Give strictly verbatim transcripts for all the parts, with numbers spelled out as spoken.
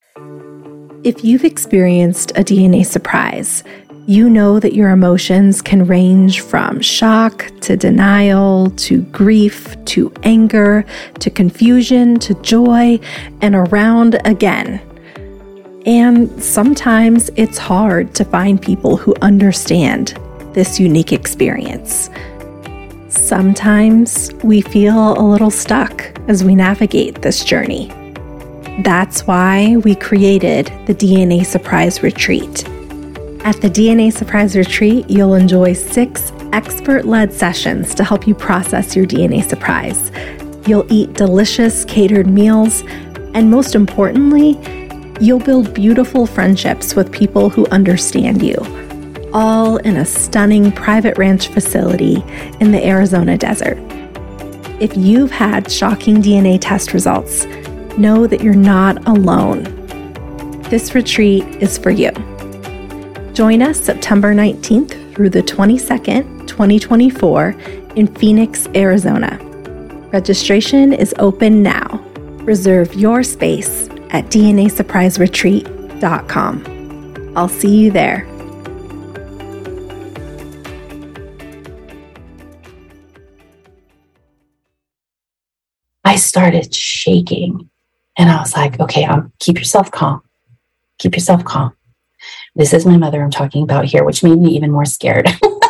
If you've experienced a D N A surprise, you know that your emotions can range from shock to denial to grief to anger to confusion to joy and around again. And sometimes it's hard to find people who understand this unique experience. Sometimes we feel a little stuck as we navigate this journey. That's why we created the D N A Surprise Retreat. At the D N A Surprise Retreat, you'll enjoy six expert-led sessions to help you process your D N A surprise. You'll eat delicious catered meals, and most importantly, you'll build beautiful friendships with people who understand you, all in a stunning private ranch facility in the Arizona desert. If you've had shocking D N A test results, know that you're not alone. This retreat is for you. Join us September nineteenth through the twenty-second, twenty twenty-four in Phoenix, Arizona. Registration is open now. Reserve your space at D N A surprise retreat dot com. I'll see you there. I started shaking and I was like, okay, um, keep yourself calm. Keep yourself calm. This is my mother I'm talking about here, which made me even more scared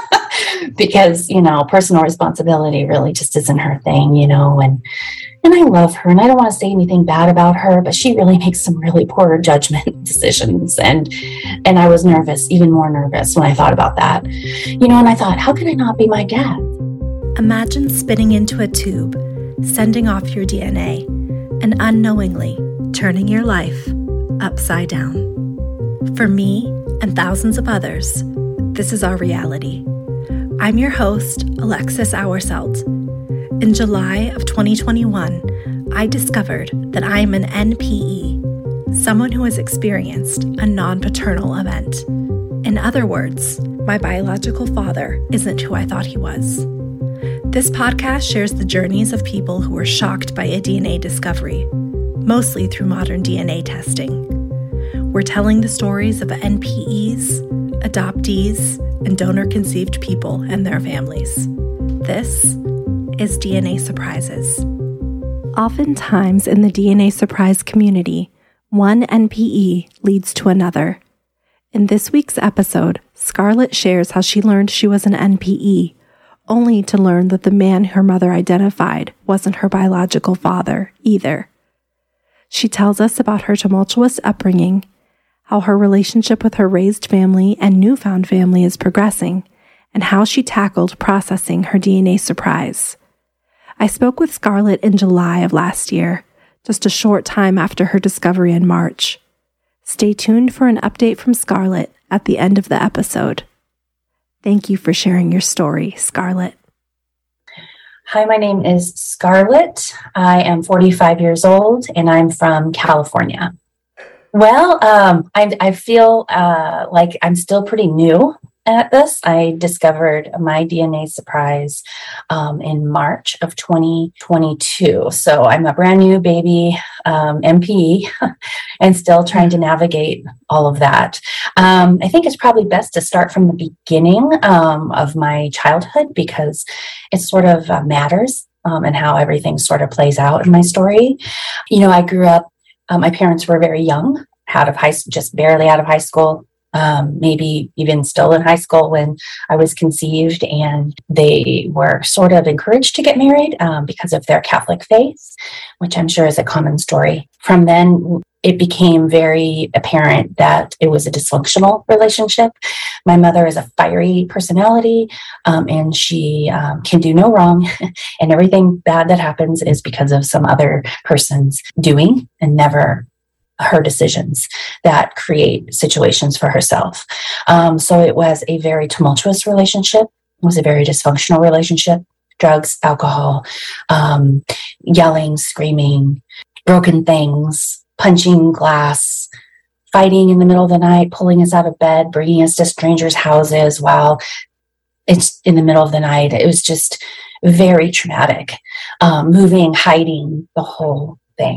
because, you know, personal responsibility really just isn't her thing, you know, and, and I love her and I don't want to say anything bad about her, but she really makes some really poor judgment decisions. And, and I was nervous, even more nervous when I thought about that, you know, and I thought, how could I not be my dad? Imagine spitting into a tube, sending off your D N A, and unknowingly turning your life upside down. For me and thousands of others, this is our reality. I'm your host, Alexis Auerseld. In July of twenty twenty-one, I discovered that I am an N P E, someone who has experienced a non-paternal event. In other words, my biological father isn't who I thought he was. This podcast shares the journeys of people who were shocked by a D N A discovery, mostly through modern D N A testing. We're telling the stories of N P Es, adoptees, and donor-conceived people and their families. This is D N A Surprises. Oftentimes in the D N A surprise community, one N P E leads to another. In this week's episode, Scarlett shares how she learned she was an N P E, only to learn that the man her mother identified wasn't her biological father either. She tells us about her tumultuous upbringing, how her relationship with her raised family and newfound family is progressing, and how she tackled processing her D N A surprise. I spoke with Scarlett in July of last year, just a short time after her discovery in March. Stay tuned for an update from Scarlett at the end of the episode. Thank you for sharing your story, Scarlett. Hi, my name is Scarlett. I am forty-five years old and I'm from California. Well, um, I, I feel uh, like I'm still pretty new at this. I discovered my D N A surprise um, in March of twenty twenty-two. So I'm a brand new baby um, N P E and still trying to navigate all of that. Um, I think it's probably best to start from the beginning um, of my childhood because it sort of uh, matters um, and how everything sort of plays out in my story. You know, I grew up, uh, my parents were very young, out of high, just barely out of high school. Um, maybe even still in high school when I was conceived, and they were sort of encouraged to get married um, because of their Catholic faith, which I'm sure is a common story. From then, it became very apparent that it was a dysfunctional relationship. My mother is a fiery personality, um, and she um, can do no wrong, and everything bad that happens is because of some other person's doing and never her decisions that create situations for herself. Um, so it was a very tumultuous relationship. It was a very dysfunctional relationship. Drugs, alcohol, um, yelling, screaming, broken things, punching glass, fighting in the middle of the night, pulling us out of bed, bringing us to strangers' houses while it's in the middle of the night. It was just very traumatic. Um, moving, hiding, the whole thing.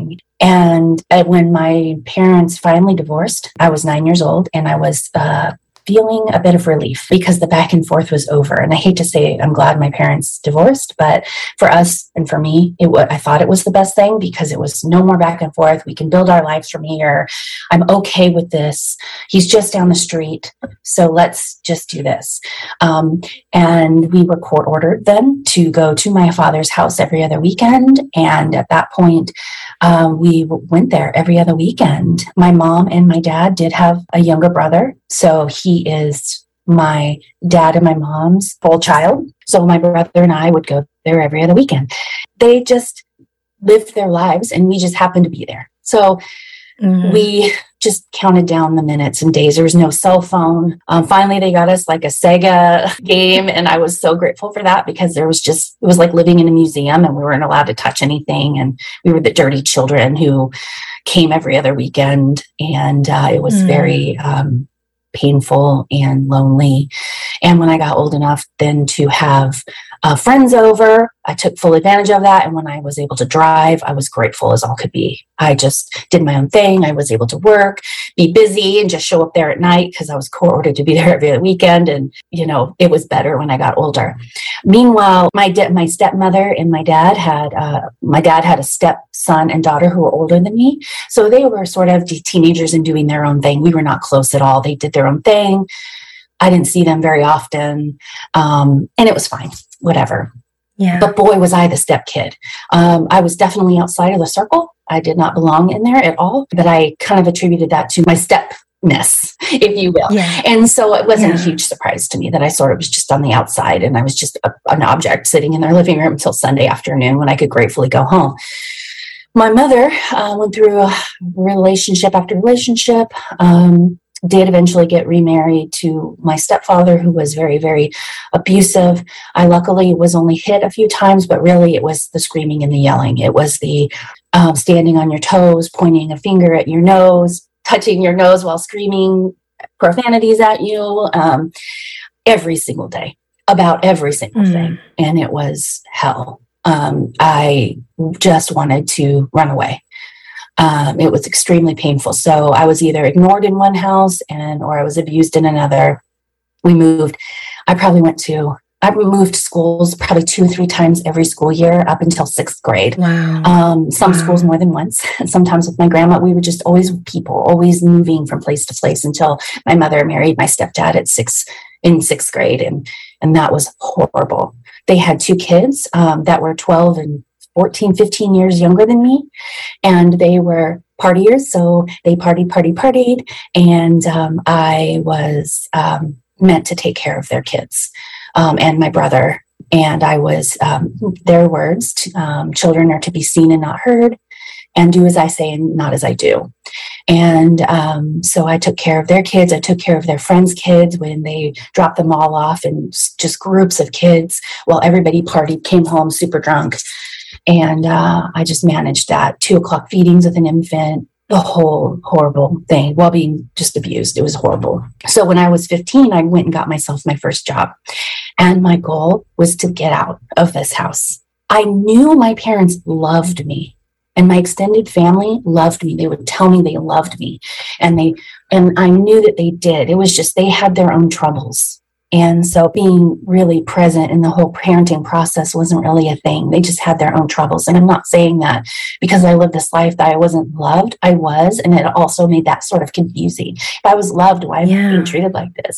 And uh, when my parents finally divorced, I was nine years old, and I was uh, feeling a bit of relief because the back and forth was over. And I hate to say I'm glad my parents divorced, but for us and for me, it w- I thought it was the best thing because it was no more back and forth. We can build our lives from here. I'm okay with this. He's just down the street, so let's just do this. Um, and we were court ordered then to go to my father's house every other weekend. And at that point, uh, we w- went there every other weekend. My mom and my dad did have a younger brother, so he is my dad and my mom's full child. So my brother and I would go there every other weekend. They just lived their lives, and we just happened to be there. So mm-hmm. we just counted down the minutes and days. There was no cell phone. Um, finally, they got us like a Sega game, and I was so grateful for that because there was just, it was like living in a museum, and we weren't allowed to touch anything. And we were the dirty children who came every other weekend, and uh, it was mm. very um, painful and lonely. And when I got old enough then to have uh, friends over, I took full advantage of that. And when I was able to drive, I was grateful as all could be. I just did my own thing. I was able to work, be busy, and just show up there at night because I was court-ordered to be there every other weekend. And, you know, it was better when I got older. Meanwhile, my de- my stepmother and my dad had, uh, my dad had a stepson and daughter who were older than me. So they were sort of teenagers and doing their own thing. We were not close at all. They did their own thing. I didn't see them very often. Um, and it was fine, whatever. Yeah. But boy, was I the step kid. Um, I was definitely outside of the circle. I did not belong in there at all, but I kind of attributed that to my stepness, if you will. Yeah. And so it wasn't yeah. a huge surprise to me that I sort of was just on the outside, and I was just a, an object sitting in their living room until Sunday afternoon when I could gratefully go home. My mother uh, went through a relationship after relationship, um, did eventually get remarried to my stepfather, who was very, very abusive. I luckily was only hit a few times, but really it was the screaming and the yelling. It was the um, standing on your toes, pointing a finger at your nose, touching your nose while screaming profanities at you um, every single day, about every single mm. thing. And it was hell. Um, I just wanted to run away. Um, it was extremely painful. So I was either ignored in one house and, or I was abused in another. We moved. I probably went to, I moved schools probably two or three times every school year up until sixth grade. Wow. Um, some wow. schools more than once. Sometimes with my grandma, we were just always with people, always moving from place to place until my mother married my stepdad at six in sixth grade. And, and that was horrible. They had two kids um, that were twelve and fourteen, fifteen years younger than me. And they were partiers. So they partied, partied, partied. And um, I was um, meant to take care of their kids um, and my brother. And I was, um, their words, um, children are to be seen and not heard, and do as I say and not as I do. And um, so I took care of their kids. I took care of their friends' kids when they dropped them all off, and just groups of kids while everybody partied, came home super drunk. And uh, I just managed that. Two o'clock feedings with an infant, the whole horrible thing while being just abused. It was horrible. So when I was fifteen, I went and got myself my first job. And my goal was to get out of this house. I knew my parents loved me, and my extended family loved me. They would tell me they loved me, and they, and I knew that they did. It was just, they had their own troubles. And so being really present in the whole parenting process wasn't really a thing. They just had their own troubles. And I'm not saying that because I lived this life that I wasn't loved. I was. And it also made that sort of confusing. If I was loved, why am I being treated like this?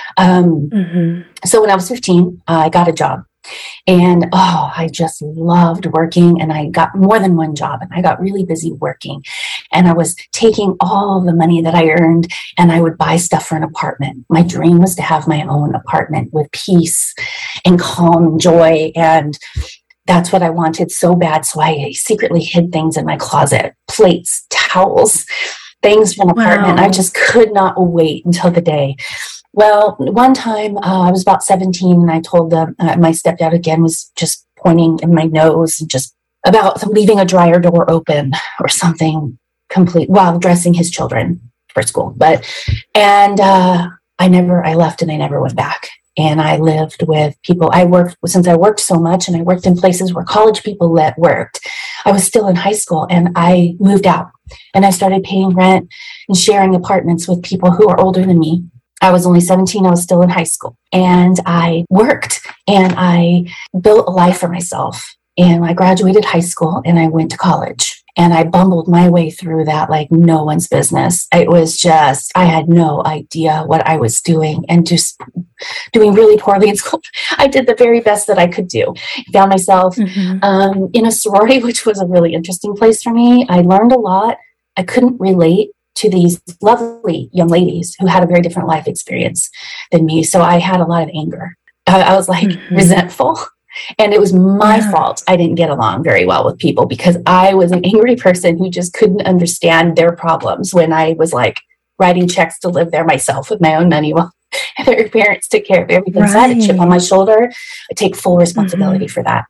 Um, mm-hmm. So when I was fifteen, uh, I got a job. And, oh, I just loved working, and I got more than one job, and I got really busy working, and I was taking all the money that I earned, and I would buy stuff for an apartment. My dream was to have my own apartment with peace and calm and joy. And that's what I wanted so bad. So I secretly hid things in my closet, plates, towels, things for an apartment. Wow. I just could not wait until the day. Well, one time uh, I was about seventeen, and I told them, uh, my stepdad again was just pointing in my nose and just about leaving a dryer door open or something complete while dressing his children for school. But, and uh, I never, I left and I never went back. And I lived with people. I worked, since I worked so much and I worked in places where college people let, worked, I was still in high school and I moved out and I started paying rent and sharing apartments with people who are older than me. I was only seventeen. I was still in high school and I worked and I built a life for myself. And I graduated high school and I went to college and I bumbled my way through that like no one's business. It was just, I had no idea what I was doing and just doing really poorly in school. I did the very best that I could do. Found myself mm-hmm. um, in a sorority, which was a really interesting place for me. I learned a lot. I couldn't relate to these lovely young ladies who had a very different life experience than me. So I had a lot of anger. I, I was like mm-hmm. resentful. And it was my yeah. fault I didn't get along very well with people because I was an angry person who just couldn't understand their problems when I was like writing checks to live there myself with my own money while their parents took care of everything. Right. So I had a chip on my shoulder. I take full responsibility mm-hmm. for that.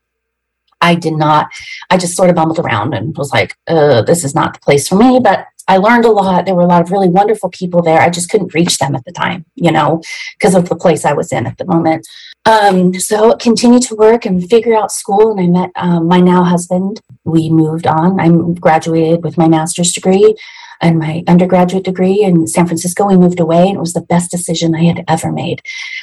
I did not, I just sort of bumbled around and was like, uh, this is not the place for me. But I learned a lot. There were a lot of really wonderful people there. I just couldn't reach them at the time, you know, because of the place I was in at the moment. Um, so continued to work and figure out school. And I met um, my now husband. We moved on. I graduated with my master's degree and my undergraduate degree in San Francisco. We moved away and it was the best decision I had ever made.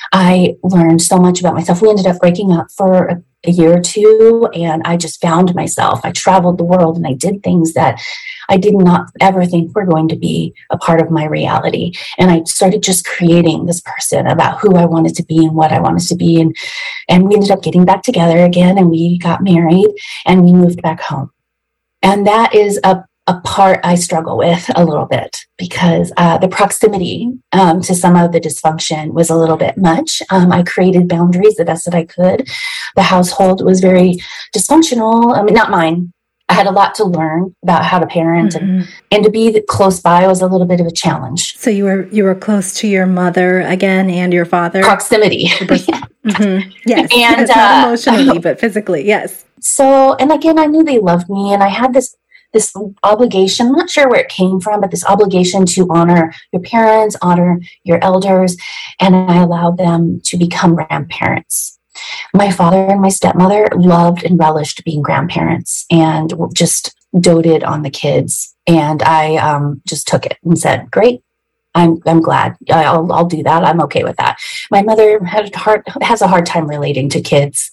I learned so much about myself. We ended up breaking up for a, a year or two and I just found myself. I traveled the world and I did things that I did not ever think were going to be a part of my reality. And I started just creating this person about who I wanted to be and what I wanted to be. And, and we ended up getting back together again and we got married and we moved back home. And that is a a part I struggle with a little bit because uh, the proximity um, to some of the dysfunction was a little bit much. Um, I created boundaries the best that I could. The household was very dysfunctional. I mean, not mine. I had a lot to learn about how to parent mm-hmm. and, and to be close by was a little bit of a challenge. So you were you were close to your mother again and your father? Proximity. mm-hmm. Yes. And yes, uh, not emotionally, but physically, yes. So, and again, I knew they loved me and I had this this obligation, I'm not sure where it came from, but this obligation to honor your parents, honor your elders, and I allowed them to become grandparents. My father and my stepmother loved and relished being grandparents and just doted on the kids. And I um, just took it and said, great, I'm I'm glad. I'll, I'll do that. I'm okay with that. My mother had a hard, has a hard time relating to kids.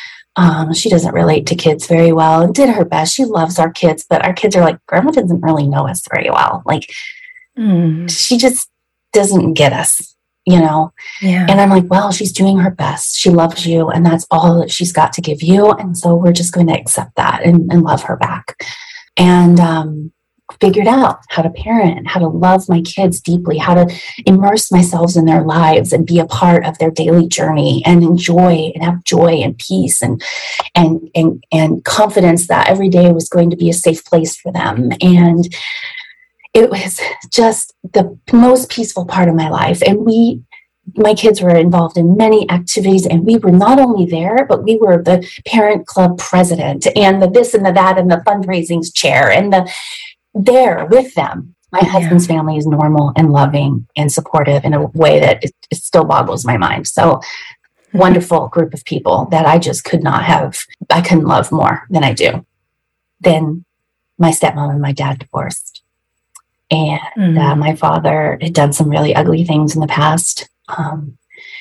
Um, she doesn't relate to kids very well and did her best. She loves our kids, but our kids are like, Grandma doesn't really know us very well. Like, mm. she just doesn't get us, you know? Yeah. And I'm like, well, she's doing her best. She loves you, and that's all that she's got to give you. And so we're just going to accept that and, and love her back. And um, figured out how to parent, how to love my kids deeply, how to immerse myself in their lives and be a part of their daily journey and enjoy and have joy and peace and and and and confidence that every day was going to be a safe place for them. And it was just the most peaceful part of my life. And we my kids were involved in many activities, and we were not only there, but we were the parent club president and the this and the that and the fundraising chair and the there with them. My yeah. husband's family is normal and loving and supportive in a way that it, it still boggles my mind. So mm-hmm. wonderful group of people that I just could not have, I couldn't love more than I do. Then my stepmom and my dad divorced. And mm-hmm. uh, my father had done some really ugly things in the past. Um,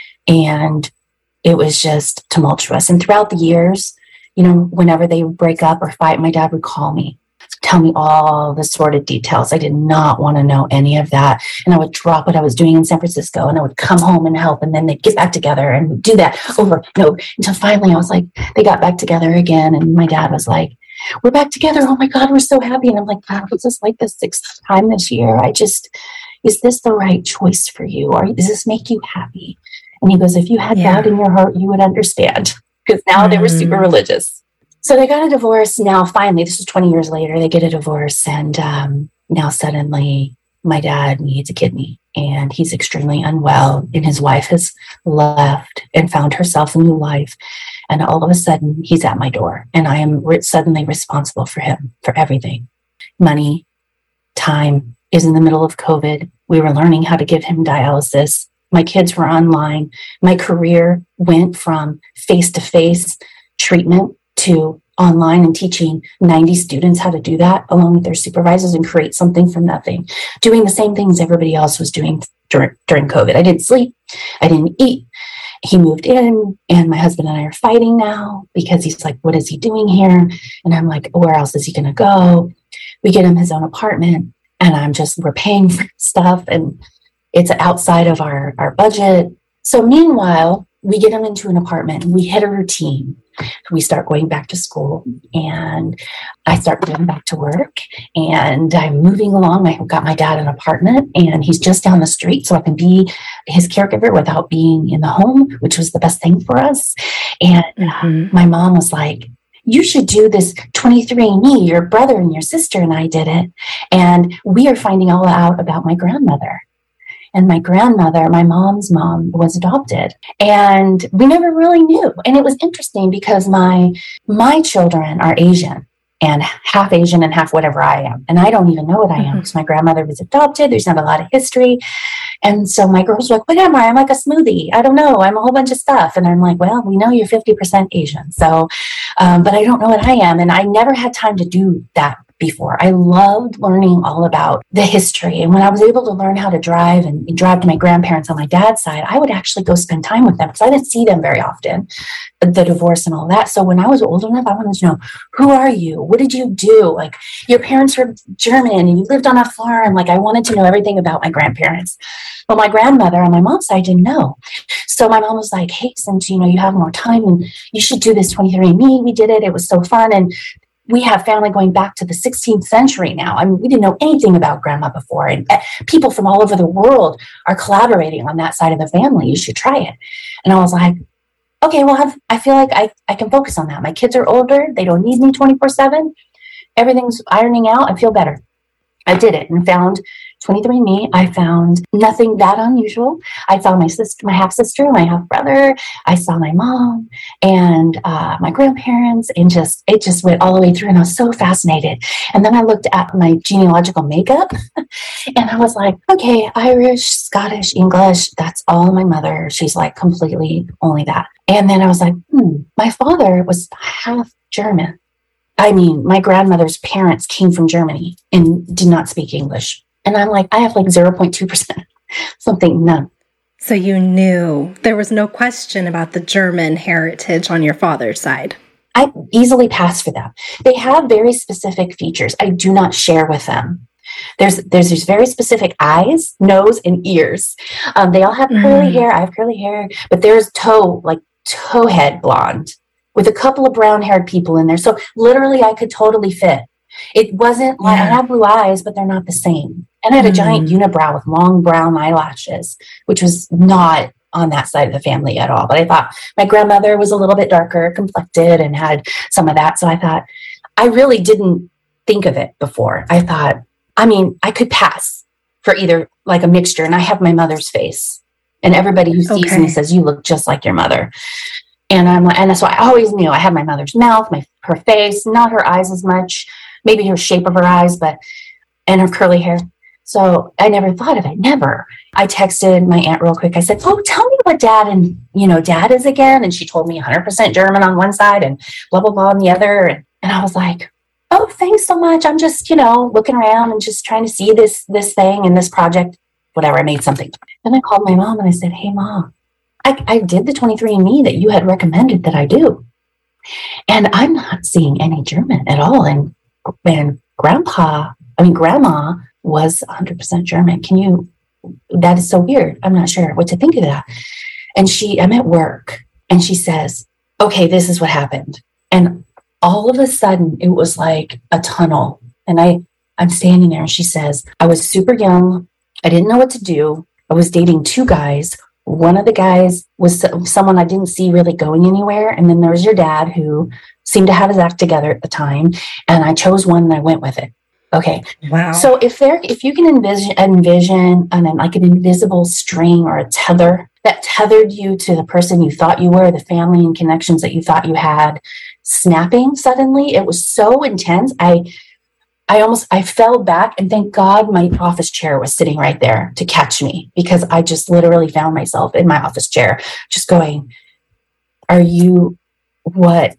and it was just tumultuous. And throughout the years, you know, whenever they would break up or fight, my dad would call me, tell me all the sordid details. I did not want to know any of that. And I would drop what I was doing in San Francisco and I would come home and help. And then they'd get back together and we'd do that over and over until finally I was like, they got back together again. And my dad was like, we're back together. Oh my God, we're so happy. And I'm like, God, was this like the sixth time this year? I just, is this the right choice for you? Or does this make you happy? And he goes, if you had yeah. God in your heart, you would understand. Because now mm. they were super religious. So they got a divorce. Now, finally, this is twenty years later, they get a divorce. And um, now suddenly my dad needs a kidney and he's extremely unwell. And his wife has left and found herself a new life. And all of a sudden, he's at my door. And I am re- suddenly responsible for him, for everything. Money, time. Is in the middle of COVID. We were learning how to give him dialysis. My kids were online. My career went from face-to-face treatment to online and teaching ninety students how to do that along with their supervisors and create something from nothing, doing the same things everybody else was doing during, during COVID. I didn't sleep. I didn't eat. He moved in and my husband and I are fighting now because he's like, what is he doing here? And I'm like, where else is he going to go? We get him his own apartment and I'm just, we're paying for stuff and it's outside of our, our budget. So meanwhile, we get him into an apartment and we hit a routine. We start going back to school and I start going back to work and I'm moving along. I got my dad an apartment and he's just down the street so I can be his caregiver without being in the home, which was the best thing for us. And mm-hmm. my mom was like, you should do this twenty-three and me. Your brother and your sister and I did it. And we are finding all out about my grandmother. And my grandmother, my mom's mom, was adopted. And we never really knew. And it was interesting because my my children are Asian and half Asian and half whatever I am. And I don't even know what I am because my grandmother was adopted. There's not a lot of history. And so my girls were like, what am I? I'm like a smoothie. I don't know. I'm a whole bunch of stuff. And I'm like, well, we know you're fifty percent Asian. So, um, but I don't know what I am. And I never had time to do that before. I loved learning all about the history. And when I was able to learn how to drive and, and drive to my grandparents on my dad's side, I would actually go spend time with them because I didn't see them very often, the divorce and all that. So when I was old enough, I wanted to know, who are you? What did you do? Like, your parents were German and you lived on a farm. Like, I wanted to know everything about my grandparents. Well, my grandmother on my mom's side didn't know. So my mom was like, hey, since, you know, you have more time and you should do this twenty-three and me. We did it. It was so fun. And we have family going back to the sixteenth century now. I mean, we didn't know anything about grandma before. And people from all over the world are collaborating on that side of the family. You should try it. And I was like, okay, well, I've, I feel like I, I can focus on that. My kids are older. They don't need me twenty-four seven. Everything's ironing out. I feel better. I did it and found twenty-three and me. I found nothing that unusual. I saw my sister, my half sister, my half brother. I saw my mom and uh, my grandparents, and just it just went all the way through. And I was so fascinated. And then I looked at my genealogical makeup, and I was like, okay, Irish, Scottish, English. That's all my mother. She's like completely only that. And then I was like, hmm, my father was half German. I mean, my grandmother's parents came from Germany and did not speak English. And I'm like, I have like zero point two percent, something, none. So you knew there was no question about the German heritage on your father's side. I easily pass for them. They have very specific features I do not share with them. There's there's these very specific eyes, nose, and ears. Um, they all have curly mm. hair. I have curly hair, but there's toe, like towhead blonde, with a couple of brown-haired people in there. So literally, I could totally fit. It wasn't like, yeah. I have blue eyes, but they're not the same. And I had a mm. giant unibrow with long brown eyelashes, which was not on that side of the family at all. But I thought my grandmother was a little bit darker complected and had some of that. So I thought, I really didn't think of it before. I thought, I mean, I could pass for either like a mixture. And I have my mother's face. And everybody who sees okay. me says, you look just like your mother. And I'm like, and so I always knew I had my mother's mouth, my her face, not her eyes as much, maybe her shape of her eyes, but and her curly hair. So I never thought of it, never. I texted my aunt real quick. I said, "Oh, tell me what dad and you know dad is again." And she told me one hundred percent German on one side and blah blah blah on the other. And, and I was like, "Oh, thanks so much. I'm just you know looking around and just trying to see this this thing and this project, whatever." I made something. Then I called my mom and I said, "Hey, Mom. I, I did the twenty-three and me that you had recommended that I do. And I'm not seeing any German at all. And, and grandpa, I mean, grandma was one hundred percent German. Can you, that is so weird. I'm not sure what to think of that." And she, I'm at work and she says, "Okay, this is what happened." And all of a sudden it was like a tunnel. And I, I'm standing there and she says, "I was super young. I didn't know what to do. I was dating two guys. One of the guys was someone I didn't see really going anywhere. And then there was your dad who seemed to have his act together at the time. And I chose one and I went with it." Okay. Wow. So if there, if you can envision, envision an, like an invisible string or a tether that tethered you to the person you thought you were, the family and connections that you thought you had, snapping suddenly, it was so intense. I, I almost, I fell back, and thank God my office chair was sitting right there to catch me, because I just literally found myself in my office chair just going, are you what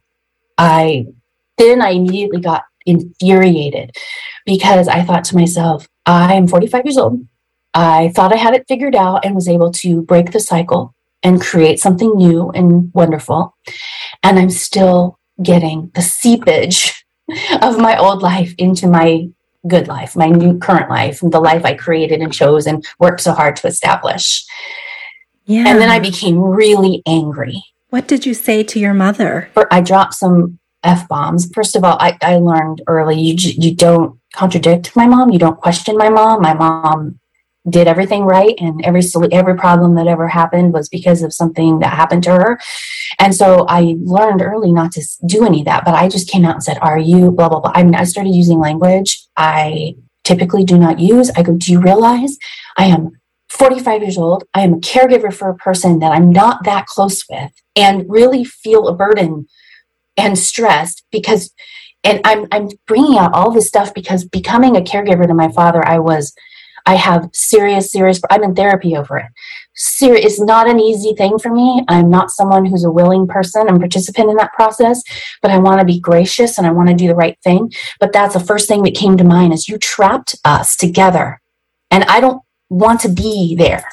I, then I immediately got infuriated, because I thought to myself, I'm forty-five years old. I thought I had it figured out and was able to break the cycle and create something new and wonderful. And I'm still getting the seepage of my old life into my good life, my new current life, the life I created and chose and worked so hard to establish. Yeah. And then I became really angry. What did you say to your mother? I dropped some F-bombs. First of all, I, I learned early, you you don't contradict my mom. You don't question my mom. My mom did everything right, and every every problem that ever happened was because of something that happened to her. And so I learned early not to do any of that, but I just came out and said, are you blah, blah, blah. I mean, I started using language I typically do not use. I go, do you realize I am forty-five years old? I am a caregiver for a person that I'm not that close with, and really feel a burden and stressed because, and I'm, I'm bringing out all this stuff because becoming a caregiver to my father, I was, I have serious, serious, I'm in therapy over it. Ser- it's not an easy thing for me. I'm not someone who's a willing person and participant in that process, but I want to be gracious and I want to do the right thing. But that's the first thing that came to mind is you trapped us together, and I don't want to be there.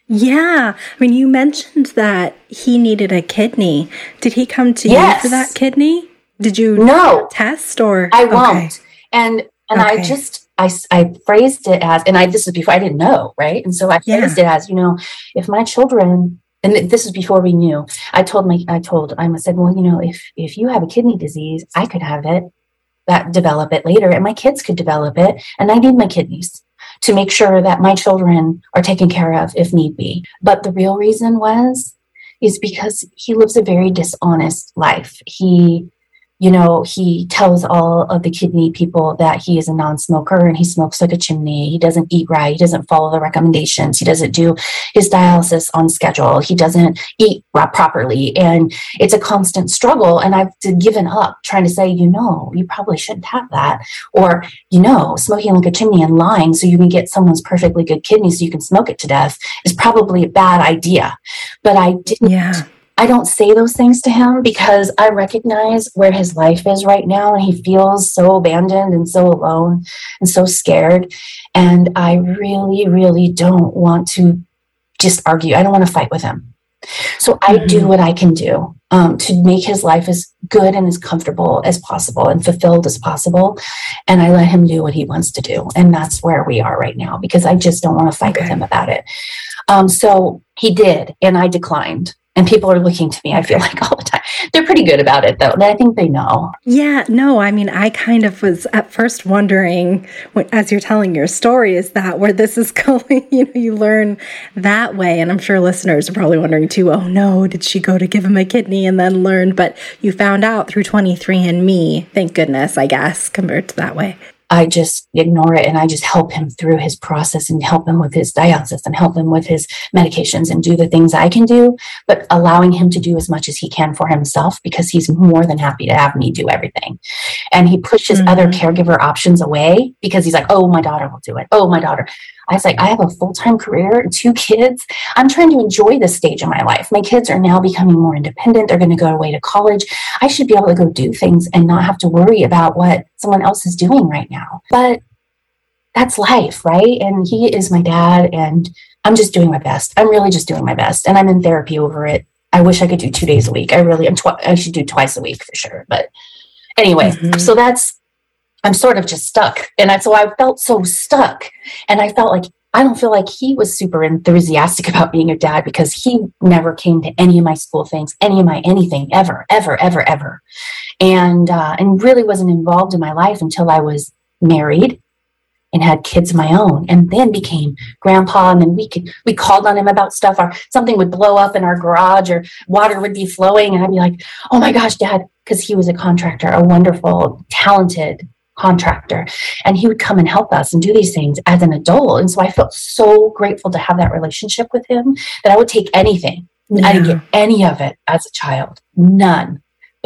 Yeah. I mean, you mentioned that he needed a kidney. Did he come to yes. you for that kidney? Did you no. test or? I won't. Okay. And and okay. I just, I, I phrased it as, and I, this is before I didn't know, right? And so I phrased yeah. it as, you know, if my children, and this is before we knew, I told my, I told, I said, well, you know, if, if you have a kidney disease, I could have it, that develop it later, and my kids could develop it, and I need my kidneys to make sure that my children are taken care of if need be. But the real reason was, is because he lives a very dishonest life. He, you know, he tells all of the kidney people that he is a non-smoker and he smokes like a chimney. He doesn't eat right. He doesn't follow the recommendations. He doesn't do his dialysis on schedule. He doesn't eat properly. And it's a constant struggle. And I've given up trying to say, you know, you probably shouldn't have that. Or, you know, smoking like a chimney and lying so you can get someone's perfectly good kidney so you can smoke it to death is probably a bad idea. But I didn't. Yeah. I don't say those things to him because I recognize where his life is right now, and he feels so abandoned and so alone and so scared. And I really, really don't want to just argue. I don't want to fight with him. So mm-hmm. I do what I can do um, to make his life as good and as comfortable as possible and fulfilled as possible. And I let him do what he wants to do. And that's where we are right now, because I just don't want to fight okay. with him about it. Um, so he did, and I declined. And people are looking to me, I feel like, all the time. They're pretty good about it, though. And I think they know. Yeah, no, I mean, I kind of was at first wondering, when, as you're telling your story, is that where this is going? You know, you learn that way. And I'm sure listeners are probably wondering, too, oh, no, did she go to give him a kidney and then learn? But you found out through twenty-three and me, thank goodness, I guess, compared to that way. I just ignore it and I just help him through his process and help him with his dialysis and help him with his medications and do the things I can do, but allowing him to do as much as he can for himself, because he's more than happy to have me do everything. And he pushes mm-hmm. other caregiver options away because he's like, oh, my daughter will do it. Oh, my daughter. I was like, I have a full-time career and two kids. I'm trying to enjoy this stage of my life. My kids are now becoming more independent. They're going to go away to college. I should be able to go do things and not have to worry about what someone else is doing right now. But that's life, right? And he is my dad, and I'm just doing my best. I'm really just doing my best. And I'm in therapy over it. I wish I could do two days a week. I really am. Tw- I should do twice a week for sure. But anyway, mm-hmm. so that's, I'm sort of just stuck. And I, so I felt so stuck. And I felt like, I don't feel like he was super enthusiastic about being a dad, because he never came to any of my school things, any of my anything, ever, ever, ever, ever. And, uh, and really wasn't involved in my life until I was married and had kids of my own, and then became grandpa. And then we could, we called on him about stuff, or something would blow up in our garage or water would be flowing. And I'd be like, oh my gosh, Dad, because he was a contractor, a wonderful, talented contractor, and he would come and help us and do these things as an adult. And so I felt so grateful to have that relationship with him that I would take anything. Yeah. I didn't get any of it as a child, none.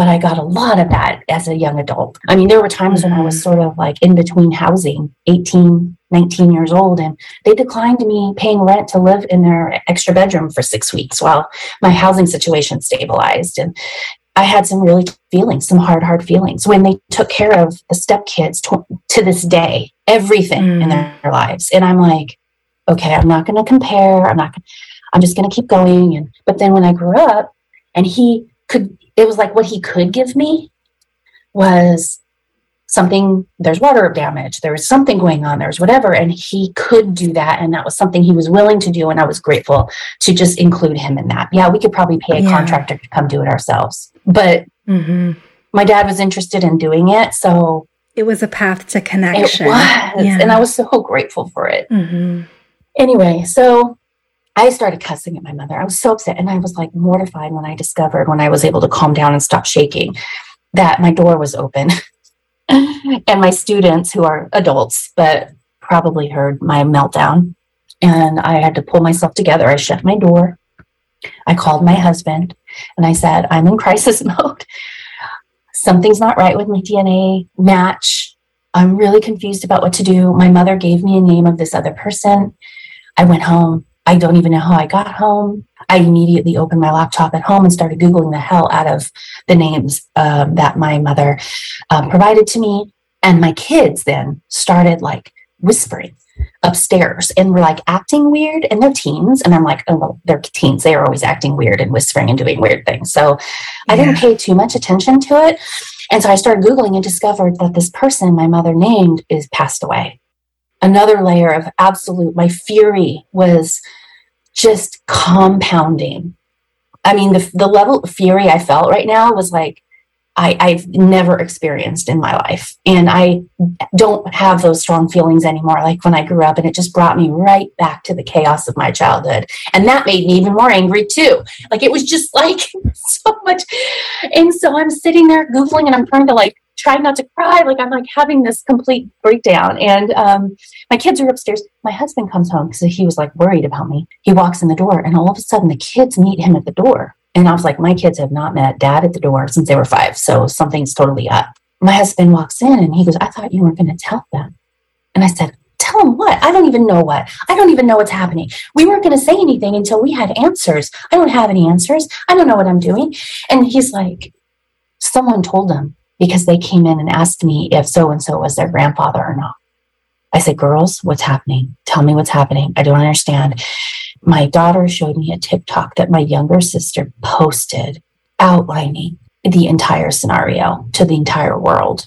but I got a lot of that as a young adult. I mean, there were times when I was sort of like in between housing, eighteen, nineteen years old, and they declined me paying rent to live in their extra bedroom for six weeks while my housing situation stabilized. And I had some really feelings, some hard, hard feelings when they took care of the stepkids to, to this day, everything mm. in their, their lives. And I'm like, okay, I'm not going to compare. I'm not, I'm just going to keep going. And, but then when I grew up and he could, it was like what he could give me was something, there's water damage, there was something going on, there was whatever, and he could do that, and that was something he was willing to do, and I was grateful to just include him in that. Yeah, we could probably pay a yeah. contractor to come do it ourselves, but mm-hmm. my dad was interested in doing it, so it was a path to connection. It was, yeah. and I was so grateful for it. Mm-hmm. Anyway, so I started cussing at my mother. I was so upset, and I was like mortified when I discovered, when I was able to calm down and stop shaking, that my door was open. And my students, who are adults, but probably heard my meltdown. And I had to pull myself together. I shut my door. I called my husband and I said, I'm in crisis mode. Something's not right with my D N A match. I'm really confused about what to do. My mother gave me a name of this other person. I went home. I don't even know how I got home. I immediately opened my laptop at home and started Googling the hell out of the names um, that my mother um, provided to me. And my kids then started like whispering upstairs and were like acting weird, and they're teens. And I'm like, oh, well, they're teens. They are always acting weird and whispering and doing weird things. So I yeah. didn't pay too much attention to it. And so I started Googling and discovered that this person my mother named is passed away. Another layer of absolute, my fury was just compounding. I mean, the the level of fury I felt right now was like, I, I've never experienced in my life. And I don't have those strong feelings anymore, like when I grew up, and it just brought me right back to the chaos of my childhood. And that made me even more angry too. Like, it was just like so much. And so I'm sitting there Googling, and I'm trying to like, try not to cry. Like, I'm like having this complete breakdown. And um, my kids are upstairs. My husband comes home because he was like worried about me. He walks in the door, and all of a sudden the kids meet him at the door. And I was like, my kids have not met dad at the door since they were five. So something's totally up. My husband walks in and he goes, I thought you weren't going to tell them. And I said, tell them what? I don't even know what. I don't even know what's happening. We weren't going to say anything until we had answers. I don't have any answers. I don't know what I'm doing. And he's like, someone told them because they came in and asked me if so-and-so was their grandfather or not. I said, girls, what's happening? Tell me what's happening. I don't understand. My daughter showed me a TikTok that my younger sister posted outlining the entire scenario to the entire world.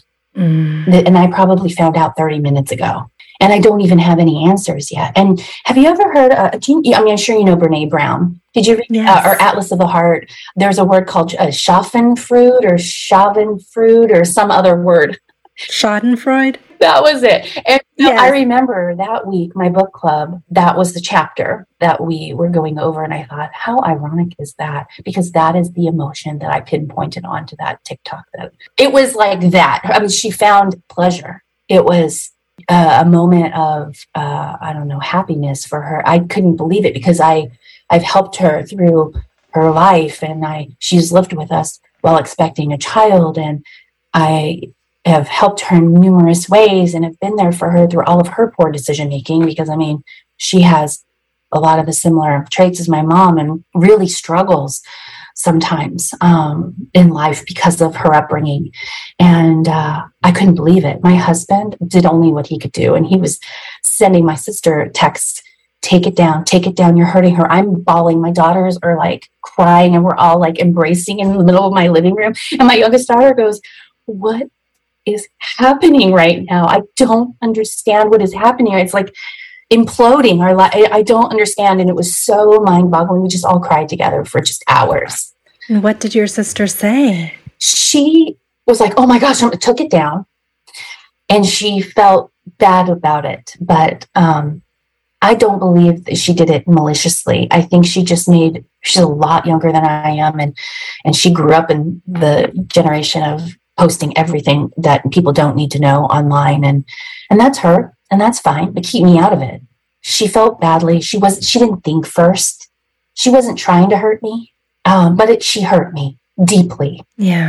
Mm. And I probably found out thirty minutes ago. And I don't even have any answers yet. And have you ever heard, uh, I mean, I'm sure you know Brene Brown. Did you read, yes. uh, or Atlas of the Heart? There's a word called uh, Schadenfreude or Schadenfreude or some other word. Schadenfreude? That was it. And you know, yes. I remember that week, my book club, that was the chapter that we were going over. And I thought, how ironic is that? Because that is the emotion that I pinpointed onto that TikTok. That it was like that. I mean, she found pleasure. It was uh, a moment of, uh, I don't know, happiness for her. I couldn't believe it because I, I've helped her through her life, and I, she's lived with us while expecting a child. And I have helped her in numerous ways and have been there for her through all of her poor decision making, because I mean, she has a lot of the similar traits as my mom and really struggles sometimes um, in life because of her upbringing. And uh, I couldn't believe it. My husband did only what he could do. And he was sending my sister texts, take it down, take it down. You're hurting her. I'm bawling. My daughters are like crying, and we're all like embracing in the middle of my living room. And my youngest daughter goes, what is happening right now? I don't understand what is happening. It's like imploding. Our li- I don't understand. And it was so mind-boggling. We just all cried together for just hours. And what did your sister say? She was like, oh my gosh, I took it down. And she felt bad about it. But um, I don't believe that she did it maliciously. I think she just made, she's a lot younger than I am. And, and she grew up in the generation of posting everything that people don't need to know online. And, and that's her, and that's fine, but keep me out of it. She felt badly. She was, she didn't think first. She wasn't trying to hurt me, um, but it, she hurt me deeply. Yeah.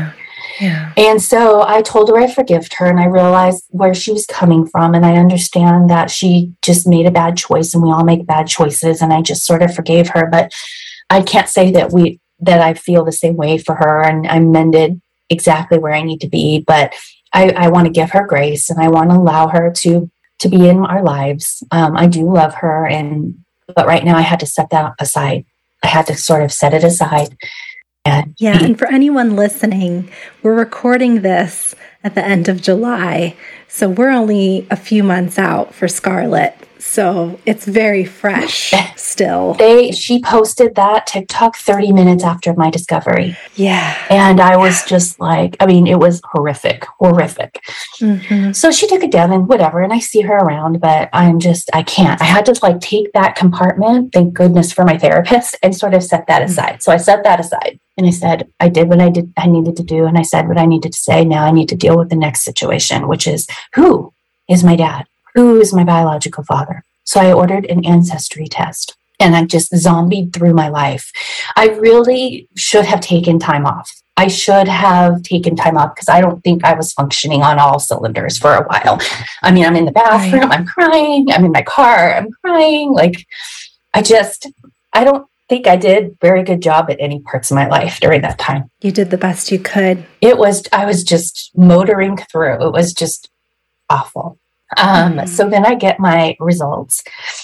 Yeah. And so I told her I forgived her, and I realized where she was coming from. And I understand that she just made a bad choice, and we all make bad choices. And I just sort of forgave her, but I can't say that we, that I feel the same way for her, and I'm mended exactly where I need to be. But I, I want to give her grace, and I want to allow her to, to be in our lives. Um, I do love her. And, but right now I had to set that aside. I had to sort of set it aside. And yeah. And for anyone listening, we're recording this at the end of July. So we're only a few months out for Scarlett. So it's very fresh still. They, she posted that TikTok thirty minutes after my discovery. Yeah. And I was just like, I mean, it was horrific, horrific. Mm-hmm. So she took it down and whatever, and I see her around, but I'm just, I can't. I had to like take that compartment, thank goodness for my therapist, and sort of set that aside. Mm-hmm. So I set that aside and I said, I did what I did, I needed to do. And I said what I needed to say. Now I need to deal with the next situation, which is, who is my dad? Who is my biological father? So I ordered an ancestry test, and I just zombied through my life. I really should have taken time off. I should have taken time off because I don't think I was functioning on all cylinders for a while. I mean, I'm in the bathroom, I'm crying. I'm in my car, I'm crying. Like, I just, I don't think I did a very good job at any parts of my life during that time. You did the best you could. It was, I was just motoring through. It was just awful. Um, mm-hmm. So then I get my results.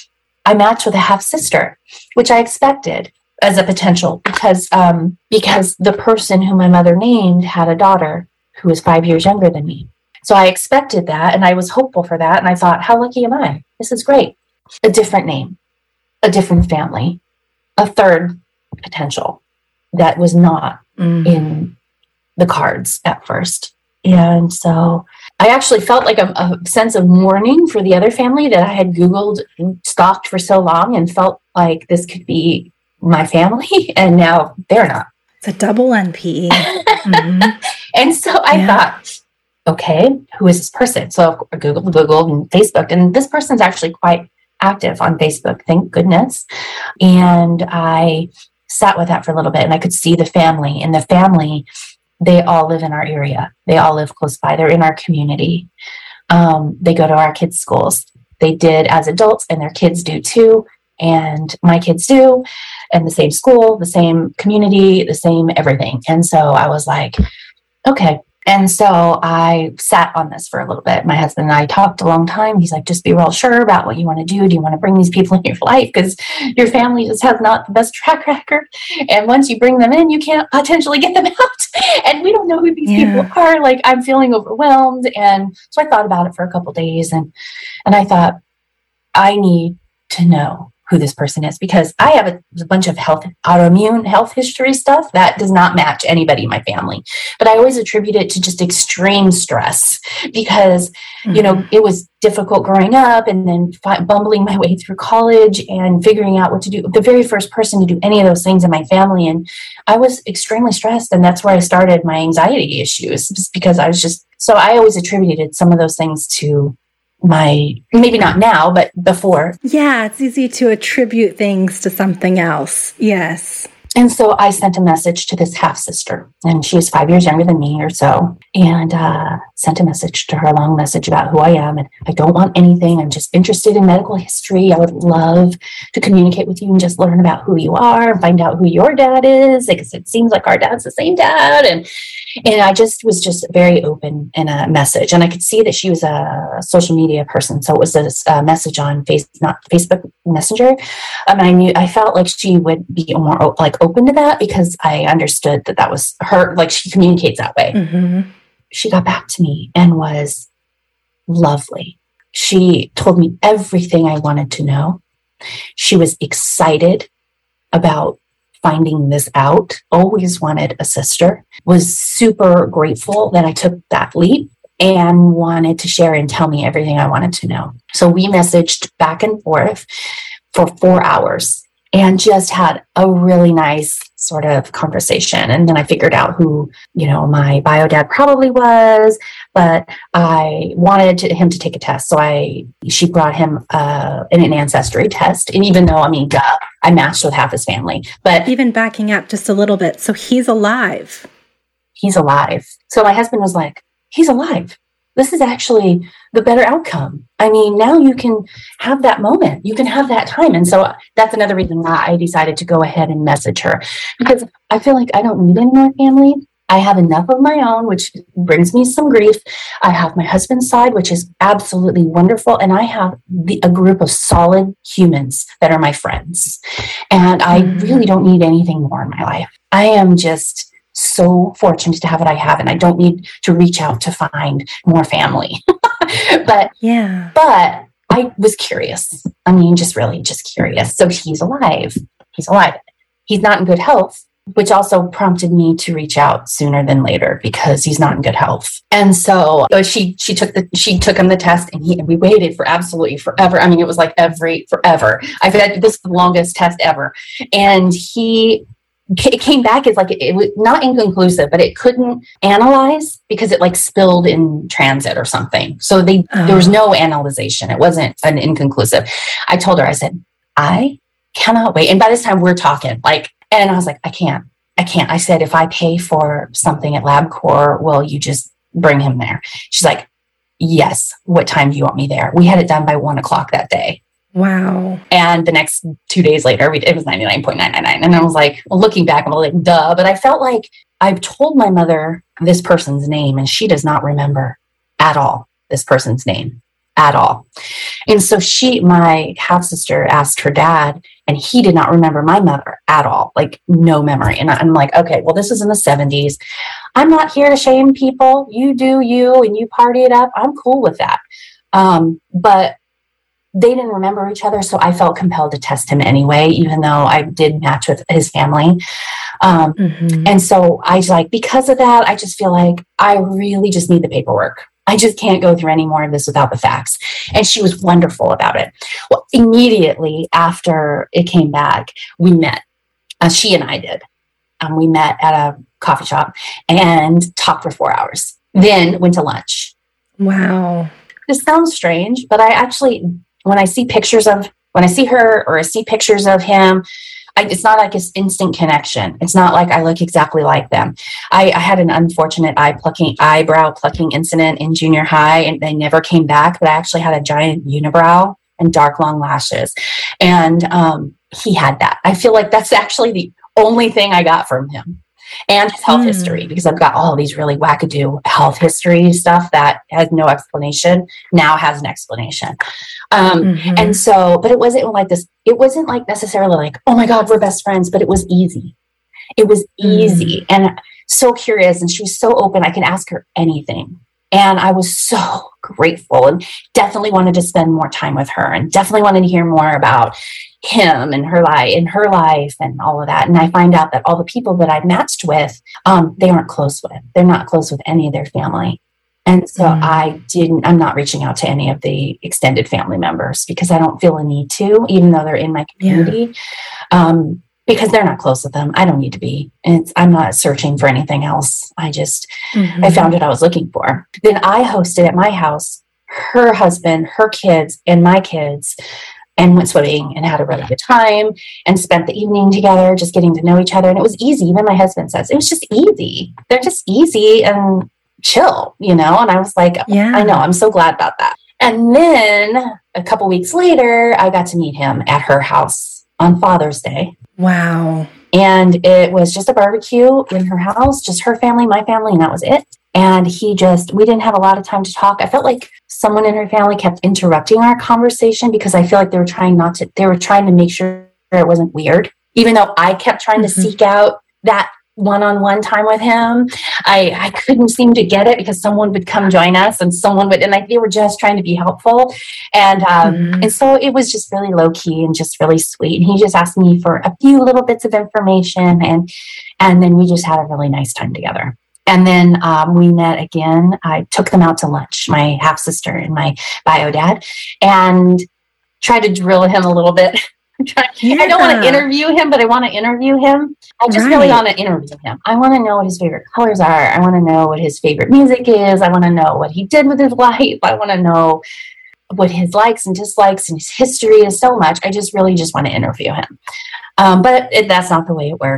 I match with a half sister, which I expected as a potential because, um, because the person who my mother named had a daughter who was five years younger than me. So I expected that, and I was hopeful for that. And I thought, how lucky am I? This is great. A different name, a different family, a third potential that was not mm. in the cards at first. And so I actually felt like a, a sense of mourning for the other family that I had Googled and stalked for so long, and felt like this could be my family. And now they're not. It's a double N P. Mm-hmm. And so I yeah. thought, okay, who is this person? So I Googled, Googled and Facebook, and this person's actually quite active on Facebook, thank goodness. And I sat with that for a little bit, and I could see the family, and the family, they all live in our area. They all live close by. They're in our community. Um, they go to our kids' schools. They did as adults, and their kids do too. And my kids do. And the same school, the same community, the same everything. And so I was like, okay. And so I sat on this for a little bit. My husband and I talked a long time. He's like, just be real sure about what you want to do. Do you want to bring these people in your life? Because your family just has not the best track record. And once you bring them in, you can't potentially get them out. And we don't know who these yeah. people are. Like, I'm feeling overwhelmed. And so I thought about it for a couple of days. And, and I thought, I need to know who this person is, because I have a, a bunch of health, autoimmune health history stuff that does not match anybody in my family. But I always attribute it to just extreme stress because, mm-hmm. you know, it was difficult growing up, and then fi- bumbling my way through college and figuring out what to do. The very first person to do any of those things in my family. And I was extremely stressed. And that's where I started my anxiety issues, just because I was just, so I always attributed some of those things to my, maybe not now, but before. Yeah, it's easy to attribute things to something else. Yes. And so I sent a message to this half sister, and she was five years younger than me or so, and uh, sent a message to her, a long message about who I am. And I don't want anything. I'm just interested in medical history. I would love to communicate with you and just learn about who you are and find out who your dad is, because it seems like our dad's the same dad. And and I just was just very open in a message. And I could see that she was a social media person. So it was a, a message on face, not Facebook Messenger. Um, and I knew, I felt like she would be more like open to that, because I understood that that was her, like she communicates that way. Mm-hmm. She got back to me and was lovely. She told me everything I wanted to know. She was excited about finding this out, always wanted a sister, was super grateful that I took that leap, and wanted to share and tell me everything I wanted to know. So we messaged back and forth for four hours and just had a really nice sort of conversation. And then I figured out who, you know, my bio dad probably was, but I wanted to, him to take a test. So I, she brought him uh, an, an ancestry test. And even though, I mean, duh, I matched with half his family, but even backing up just a little bit. So he's alive. he's alive. So my husband was like, he's alive. This is actually the better outcome. I mean, now you can have that moment. You can have that time. And so that's another reason why I decided to go ahead and message her, because I feel like I don't need any more family. I have enough of my own, which brings me some grief. I have my husband's side, which is absolutely wonderful. And I have the, a group of solid humans that are my friends. And I really don't need anything more in my life. I am just so fortunate to have what I have, and I don't need to reach out to find more family. but yeah, but I was curious. I mean, just really just curious. So he's alive. He's alive. He's not in good health, which also prompted me to reach out sooner than later because he's not in good health. And so uh, she she took the she took him the test, and he and we waited for absolutely forever. I mean, it was like every forever. I've had this the longest test ever, and he. It came back as like it, it was not inconclusive, but it couldn't analyze because it like spilled in transit or something. So they oh. there was no analyzation. It wasn't an inconclusive. I told her, I said, I cannot wait. And by this time we're talking like, and I was like, I can't, I can't. I said, if I pay for something at LabCorp, will you just bring him there? She's like, yes. What time do you want me there? We had it done by one o'clock that day. Wow. And the next two days later, we, it was ninety-nine point nine nine nine. And I was like, well, looking back, I'm like, duh. But I felt like I've told my mother this person's name, and she does not remember at all this person's name at all. And so she, my half sister, asked her dad, and he did not remember my mother at all, like no memory. And I'm like, okay, well, this is in the seventies. I'm not here to shame people. You do you, and you party it up. I'm cool with that. Um, but they didn't remember each other, so I felt compelled to test him anyway, even though I did match with his family. Um, mm-hmm. And so I was like, because of that, I just feel like I really just need the paperwork. I just can't go through any more of this without the facts. And she was wonderful about it. Well, immediately after it came back, we met. Uh, she and I did. Um, we met at a coffee shop and talked for four hours. Then went to lunch. Wow. This sounds strange, but I actually... When I see pictures of, when I see her or I see pictures of him, I, it's not like this instant connection. It's not like I look exactly like them. I, I had an unfortunate eye plucking, eyebrow plucking incident in junior high, and they never came back, but I actually had a giant unibrow and dark, long lashes. And um, he had that. I feel like that's actually the only thing I got from him. And his health mm. history, because I've got all these really wackadoo health history stuff that has no explanation, now has an explanation. Um, mm-hmm. And so, but it wasn't like this, it wasn't like necessarily like, oh my God, we're best friends, but it was easy. It was easy mm. and so curious. And she was so open. I could ask her anything. And I was so grateful and definitely wanted to spend more time with her and definitely wanted to hear more about him and her life and her life and all of that. And I find out that all the people that I've matched with, um, they aren't close with. They're not close with any of their family. And so mm. I didn't, I'm not reaching out to any of the extended family members because I don't feel a need to, even though they're in my community. Yeah. Um, because they're not close with them. I don't need to be. It's, I'm not searching for anything else. I just, mm-hmm. I found what I was looking for. Then I hosted at my house, her husband, her kids, and my kids, and went swimming and had a really good time and spent the evening together, just getting to know each other. And it was easy. Even my husband says, it was just easy. They're just easy and chill, you know? And I was like, yeah. I know, I'm so glad about that. And then a couple weeks later, I got to meet him at her house on Father's Day. Wow. And it was just a barbecue in her house, just her family, my family, and that was it. And he just, we didn't have a lot of time to talk. I felt like someone in her family kept interrupting our conversation because I feel like they were trying not to, they were trying to make sure it wasn't weird. Even though I kept trying mm-hmm. to seek out that one-on-one time with him, I, I couldn't seem to get it because someone would come join us and someone would, and like they were just trying to be helpful. And, um, mm-hmm. and so it was just really low key and just really sweet. And he just asked me for a few little bits of information and, and then we just had a really nice time together. And then um, we met again. I took them out to lunch, my half sister and my bio dad, and tried to drill him a little bit. Yeah. I don't want to interview him, but I want to interview him. I just right. really want to interview him. I want to know what his favorite colors are. I want to know what his favorite music is. I want to know what he did with his life. I want to know what his likes and dislikes and his history is so much. I just really just want to interview him. Um, but it, that's not the way it works.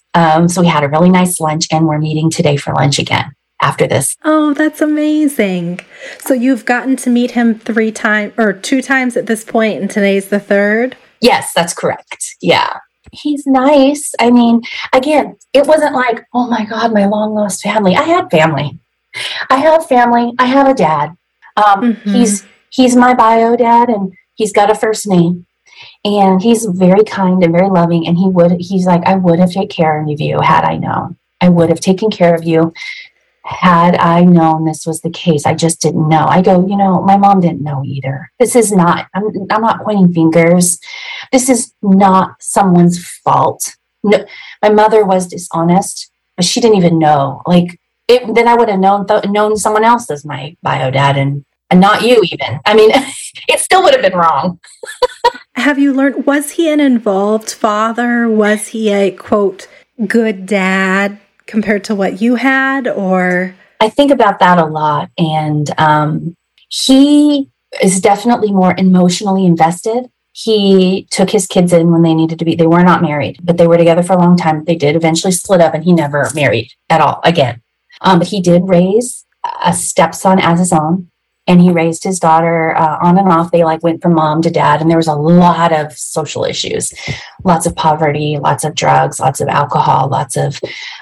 Um, so we had a really nice lunch, and we're meeting today for lunch again after this. Oh, that's amazing. So you've gotten to meet him three times or two times at this point, and today's the third? Yes, that's correct. Yeah. He's nice. I mean, again, it wasn't like, oh my God, my long lost family. I had family. I have family. I have a dad. Um, mm-hmm. He's he's my bio dad, and he's got a first name, and he's very kind and very loving. And he would he's like, I would have taken care of you had I known. I would have taken care of you had I known this was the case. I just didn't know. I go, you know, my mom didn't know either. This is not. I'm I'm not pointing fingers. This is not someone's fault. No, my mother was dishonest, but she didn't even know. Like. It, then I would have known th- known someone else as my bio dad, and, and not you even. I mean, it still would have been wrong. Have you learned, was he an involved father? Was he a, quote, good dad compared to what you had? Or I think about that a lot. And um, he is definitely more emotionally invested. He took his kids in when they needed to be. They were not married, but they were together for a long time. They did eventually split up, and he never married at all again. Um, but he did raise a stepson as his own, and he raised his daughter uh, on and off. They like went from mom to dad, and there was a lot of social issues, lots of poverty, lots of drugs, lots of alcohol, lots of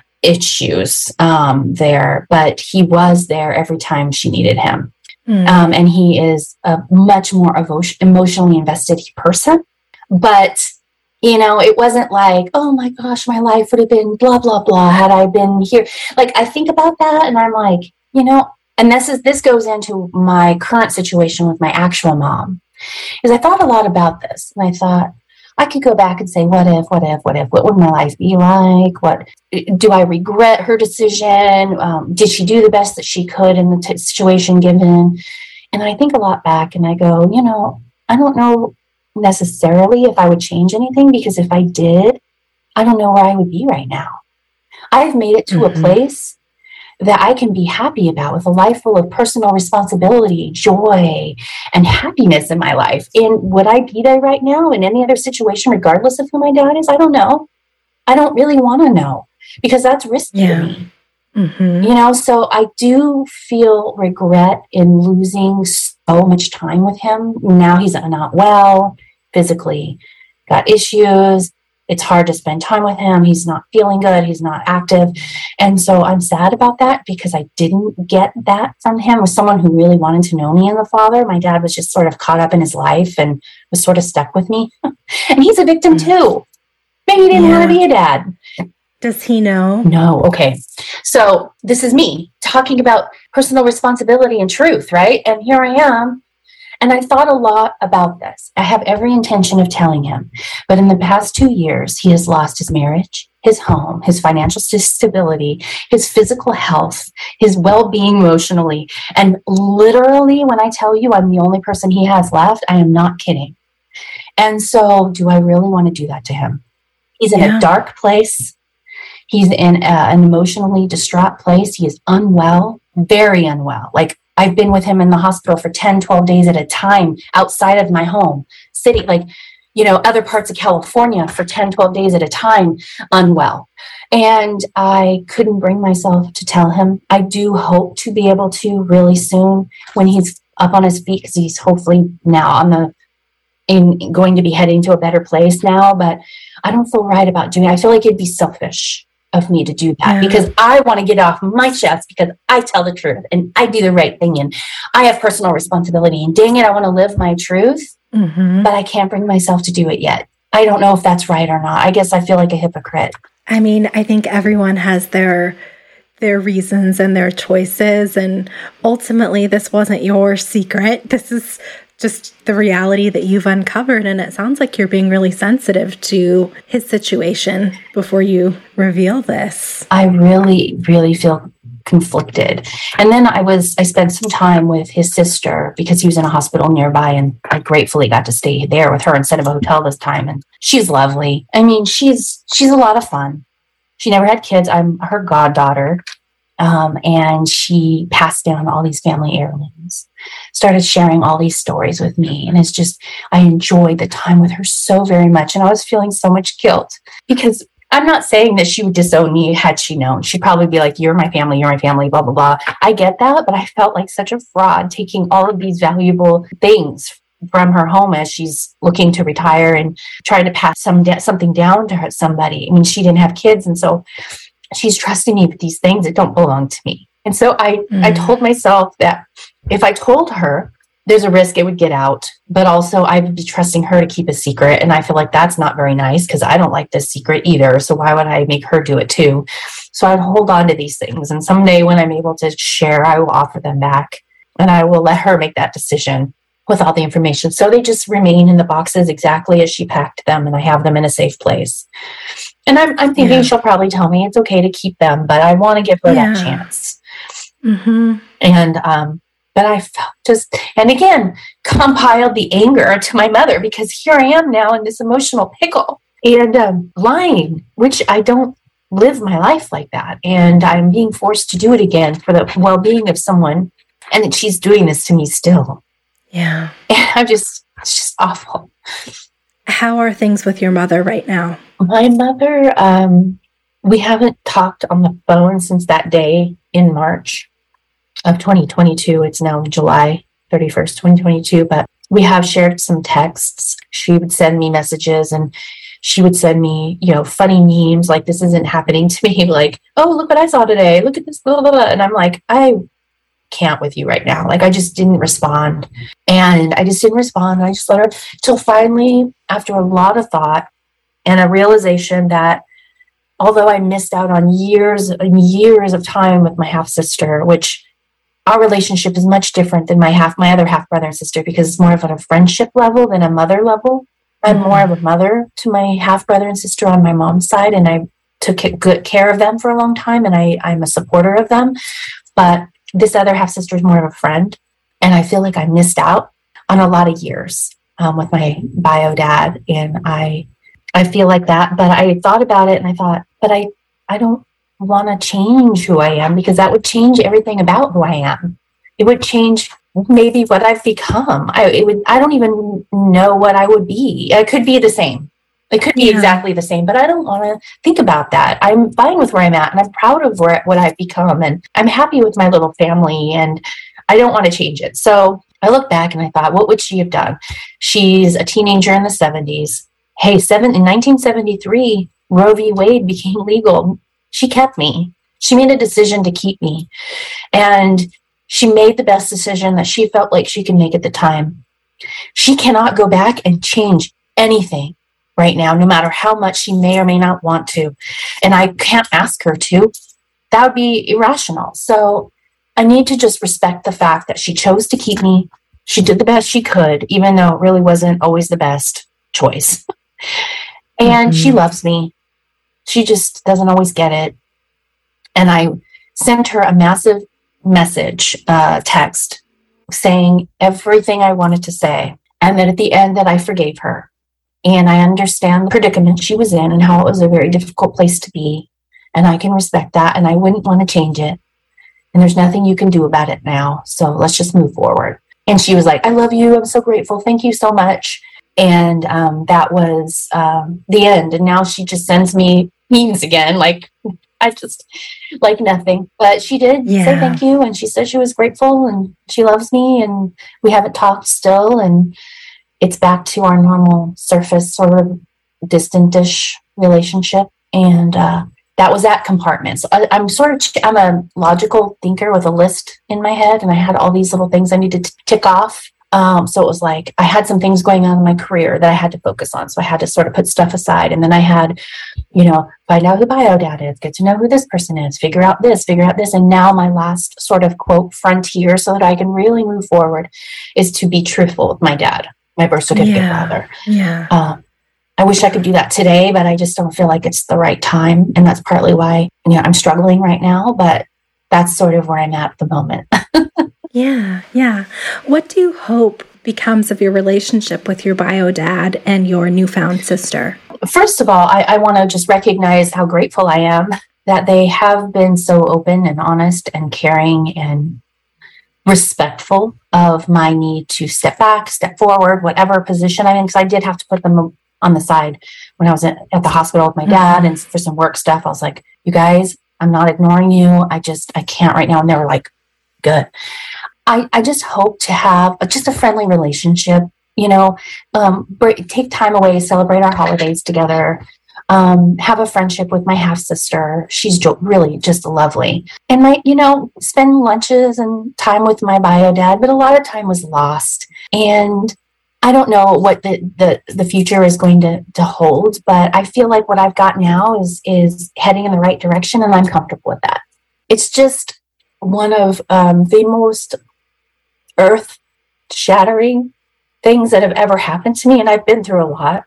issues um, there. But he was there every time she needed him. Mm. Um, and he is a much more evo- emotionally invested person. But you know, it wasn't like, oh my gosh, my life would have been blah, blah, blah had I been here. Like, I think about that and I'm like, you know, and this is, this goes into my current situation with my actual mom, is I thought a lot about this. And I thought, I could go back and say, what if, what if, what if, what would my life be like? What, do I regret her decision? Um, did she do the best that she could in the t- situation given? And I think a lot back and I go, you know, I don't know necessarily if I would change anything, because if I did, I don't know where I would be right now. I've made it to mm-hmm. a place that I can be happy about, with a life full of personal responsibility, joy, and happiness in my life. And would I be there right now in any other situation, regardless of who my dad is? I don't know. I don't really want to know, because that's risky yeah. to me. Mm-hmm. You know, so I do feel regret in losing so much time with him. Now he's not well. Physically got issues. It's hard to spend time with him. He's not feeling good. He's not active. And so I'm sad about that, because I didn't get that from him, with someone who really wanted to know me and the father. My dad was just sort of caught up in his life and was sort of stuck with me. And he's a victim too. Maybe he didn't yeah. want to be a dad. Does he know? No. Okay. So this is me talking about personal responsibility and truth, right? And here I am. And I thought a lot about this. I have every intention of telling him. But in the past two years, he has lost his marriage, his home, his financial stability, his physical health, his well-being emotionally. And literally, when I tell you I'm the only person he has left, I am not kidding. And so do I really want to do that to him? He's in yeah. a dark place. He's in a, an emotionally distraught place. He is unwell, very unwell. Like, I've been with him in the hospital for ten, twelve days at a time outside of my home, sitting like, you know, other parts of California for ten, twelve days at a time, unwell. And I couldn't bring myself to tell him. I do hope to be able to really soon, when he's up on his feet, because he's hopefully now on the, in going to be heading to a better place now. But I don't feel right about doing it. I feel like it'd be selfish of me to do that, yeah. because I want to get off my chest, because I tell the truth and I do the right thing and I have personal responsibility, and dang it, I want to live my truth, mm-hmm. but I can't bring myself to do it yet. I don't know if that's right or not. I guess I feel like a hypocrite. I mean, I think everyone has their their reasons and their choices, and ultimately this wasn't your secret. This is just the reality that you've uncovered. And it sounds like you're being really sensitive to his situation before you reveal this. I really, really feel conflicted. And then I was, I spent some time with his sister, because he was in a hospital nearby, and I gratefully got to stay there with her instead of a hotel this time. And she's lovely. I mean, she's, she's a lot of fun. She never had kids. I'm her goddaughter. Um, and she passed down all these family heirlooms, started sharing all these stories with me. And it's just, I enjoyed the time with her so very much. And I was feeling so much guilt, because I'm not saying that she would disown me had she known. She'd probably be like, you're my family, you're my family, blah, blah, blah. I get that, but I felt like such a fraud taking all of these valuable things from her home as she's looking to retire and trying to pass some de- something down to her, somebody. I mean, she didn't have kids, and so she's trusting me with these things that don't belong to me. And so I, mm. I told myself that if I told her, there's a risk it would get out, but also I would be trusting her to keep a secret. And I feel like that's not very nice because I don't like this secret either. So why would I make her do it too? So I'd hold on to these things. And someday when I'm able to share, I will offer them back and I will let her make that decision with all the information. So they just remain in the boxes exactly as she packed them, and I have them in a safe place. And I'm, I'm thinking yeah. she'll probably tell me it's okay to keep them, but I want to give her yeah. that chance. Mm-hmm. And, um, but I felt just, and again, compiled the anger to my mother because here I am now in this emotional pickle and um, lying, which I don't live my life like that. And I'm being forced to do it again for the well-being of someone. And that she's doing this to me still. Yeah. And I'm just, it's just awful. How are things with your mother right now? My mother, um, we haven't talked on the phone since that day in March of twenty twenty-two. It's now July thirty-first, twenty twenty-two, but we have shared some texts. She would send me messages and she would send me, you know, funny memes like this isn't happening to me. Like, oh, look what I saw today. Look at this. Blah, blah, blah. And I'm like, I can't with you right now. Like, I just didn't respond. And I just didn't respond. And I just let her till finally, after a lot of thought and a realization that although I missed out on years and years of time with my half sister, which our relationship is much different than my half, my other half brother and sister, because it's more of a friendship level than a mother level. I'm more of a mother to my half brother and sister on my mom's side. And I took good care of them for a long time. And I, I'm a supporter of them. But this other half sister is more of a friend. And I feel like I missed out on a lot of years um, with my bio dad. And I, I feel like that, but I thought about it and I thought, but I, I don't want to change who I am because that would change everything about who I am. It would change maybe what I've become. I, it would, I don't even know what I would be. I could be the same. It could be yeah. exactly the same, but I don't want to think about that. I'm fine with where I'm at and I'm proud of where, what I've become. And I'm happy with my little family and I don't want to change it. So I look back and I thought, what would she have done? She's a teenager in the seventies. Hey, seven, in nineteen seventy-three, Roe v. Wade became legal. She kept me. She made a decision to keep me. And she made the best decision that she felt like she could make at the time. She cannot go back and change anything right now, no matter how much she may or may not want to. And I can't ask her to. That would be irrational. So I need to just respect the fact that she chose to keep me. She did the best she could, even though it really wasn't always the best choice. And mm-hmm. she loves me. She just doesn't always get it. And I sent her a massive message, uh, text, saying everything I wanted to say. And that at the end that I forgave her. And I understand the predicament she was in and how it was a very difficult place to be. And I can respect that. And I wouldn't want to change it. And there's nothing you can do about it now. So let's just move forward. And she was like, I love you. I'm so grateful. Thank you so much. And um, that was um, the end. And now she just sends me memes again. Like, I just like nothing. But she did yeah. say thank you. And she said she was grateful and she loves me. And we haven't talked still. And it's back to our normal surface sort of distant-ish relationship. And uh, that was that compartment. So I, I'm sort of, I'm a logical thinker with a list in my head. And I had all these little things I needed to tick off. Um, so it was like, I had some things going on in my career that I had to focus on. So I had to sort of put stuff aside. And then I had, you know, find out who bio dad is, get to know who this person is, figure out this, figure out this. And now my last sort of quote frontier so that I can really move forward is to be truthful with my dad, my birth certificate yeah. father. Yeah. Um, I wish I could do that today, but I just don't feel like it's the right time. And that's partly why, you know, I'm struggling right now, but that's sort of where I'm at at the moment. Yeah, yeah. What do you hope becomes of your relationship with your bio dad and your newfound sister? First of all, I, I want to just recognize how grateful I am that they have been so open and honest and caring and respectful of my need to step back, step forward, whatever position I'm in, because I did have to put them on the side when I was at, at the hospital with my dad, mm-hmm. and for some work stuff. I was like, you guys, I'm not ignoring you. I just, I can't right now. And they were like, good. I, I just hope to have a, just a friendly relationship, you know, um, break, take time away, celebrate our holidays together, um, have a friendship with my half sister. She's jo- really just lovely. And my, you know, spend lunches and time with my bio dad, but a lot of time was lost. And I don't know what the, the, the future is going to, to hold, but I feel like what I've got now is, is heading in the right direction, and I'm comfortable with that. It's just one of um, the most earth-shattering things that have ever happened to me, and I've been through a lot,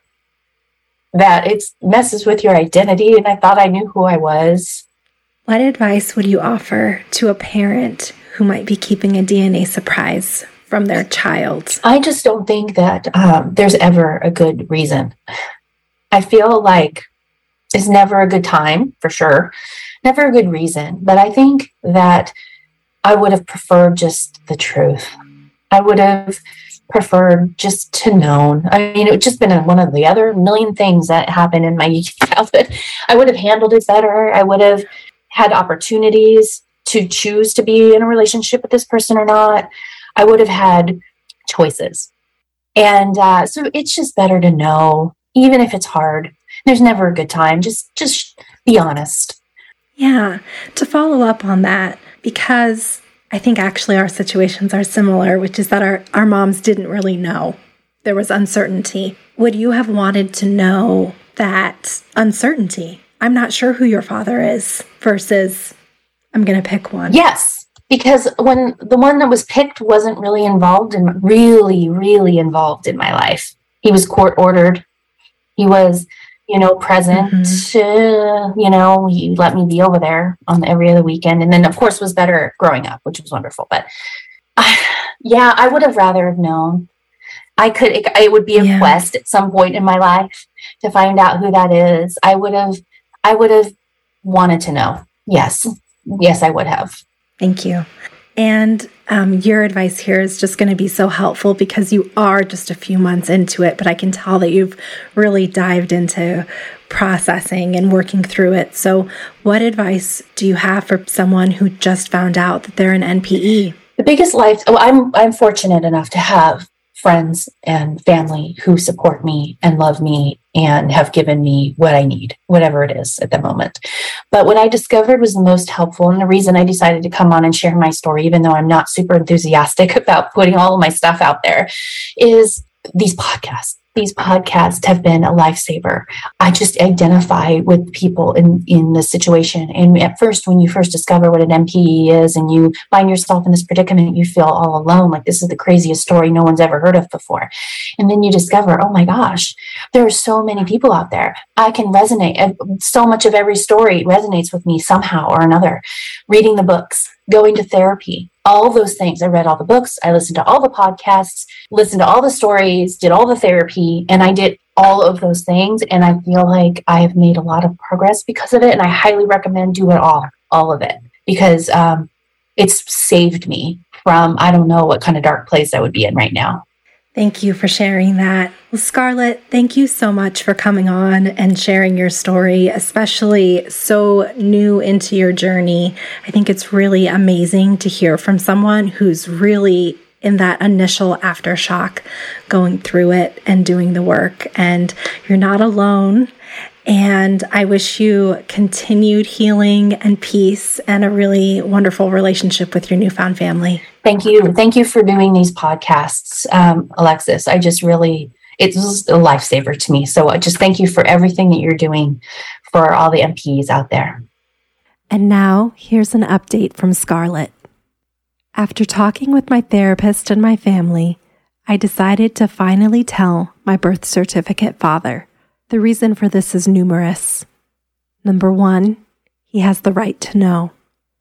that it messes with your identity, and I thought I knew who I was. What advice would you offer to a parent who might be keeping a D N A surprise from their child? I just don't think that um, there's ever a good reason. I feel like it's never a good time, for sure. Never a good reason. But I think that I would have preferred just the truth. I would have preferred just to know. I mean, it would just been a, one of the other million things that happened in my childhood. I would have handled it better. I would have had opportunities to choose to be in a relationship with this person or not. I would have had choices. And uh, so it's just better to know, even if it's hard. There's never a good time. Just, just be honest. Yeah. To follow up on that, because I think actually our situations are similar, which is that our, our moms didn't really know. There was uncertainty. Would you have wanted to know that uncertainty? I'm not sure who your father is versus I'm going to pick one. Yes. Because when the one that was picked wasn't really involved in, really, really involved in my life. He was court ordered. He was, you know, present. Mm-hmm. Uh, you know, he let me be over there on every other weekend. And then, of course, was better growing up, which was wonderful. But I, yeah, I would have rather have known. I could, it, it would be a yeah. quest at some point in my life to find out who that is. I would have, I would have wanted to know. Yes. Yes, I would have. Thank you. And um, your advice here is just going to be so helpful because you are just a few months into it, but I can tell that you've really dived into processing and working through it. So what advice do you have for someone who just found out that they're an N P E? The biggest life, oh, I'm I'm fortunate enough to have friends and family who support me and love me and have given me what I need, whatever it is at the moment. But what I discovered was the most helpful, and the reason I decided to come on and share my story, even though I'm not super enthusiastic about putting all of my stuff out there, is these podcasts. These podcasts have been a lifesaver. I just identify with people in, in the situation. And at first, when you first discover what an N P E is and you find yourself in this predicament, you feel all alone. Like this is the craziest story no one's ever heard of before. And then you discover, oh my gosh, there are so many people out there. I can resonate. So much of every story resonates with me somehow or another. Reading the books, going to therapy, all those things. I read all the books. I listened to all the podcasts, listened to all the stories, did all the therapy, and I did all of those things. And I feel like I have made a lot of progress because of it. And I highly recommend do it all, all of it, because um, it's saved me from, I don't know what kind of dark place I would be in right now. Thank you for sharing that. Well, Scarlett, thank you so much for coming on and sharing your story, especially so new into your journey. I think it's really amazing to hear from someone who's really in that initial aftershock, going through it and doing the work. And you're not alone. And I wish you continued healing and peace and a really wonderful relationship with your newfound family. Thank you. Thank you for doing these podcasts, um, Alexis. I just really, it's a lifesaver to me. So I just thank you for everything that you're doing for all the N P Es out there. And now here's an update from Scarlett. After talking with my therapist and my family, I decided to finally tell my birth certificate father. The reason for this is numerous. Number one, he has the right to know.